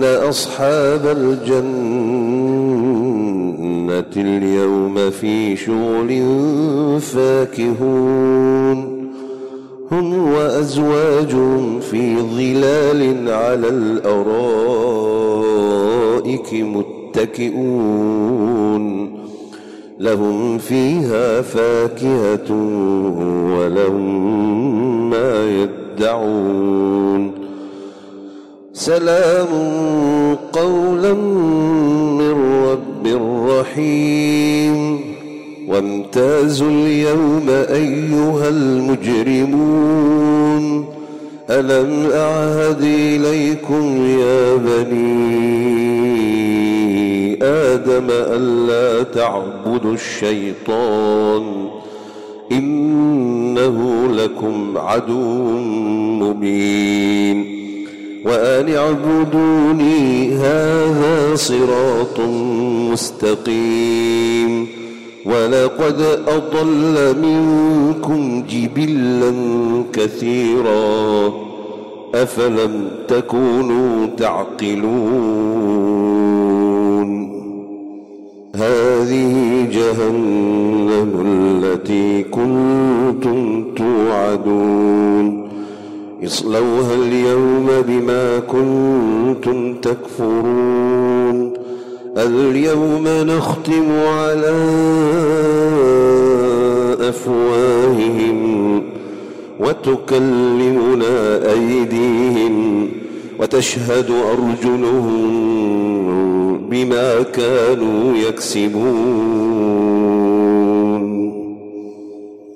أصحاب الجنة اليوم في شغل فاكهون هم وأزواجهم في ظلال على الأرائك متكئون لهم فيها فاكهة ولهم ما يدعون سلام قولا من رب رحيم وامتازوا اليوم أيها المجرمون ألم أعهد إليكم يا بني آدم ألا تعبدوا الشيطان إنه لكم عدو مبين وأن اعبدوني هذا صراط مستقيم ولقد أضل منكم جبلا كثيرا أفلم تكونوا تعقلون هذه جهنم التي كنتم توعدون اصلوها اليوم بما كنتم تكفرون اليوم نختم على أفواههم وتكلمنا أيديهم وتشهد أرجلهم بما كانوا يكسبون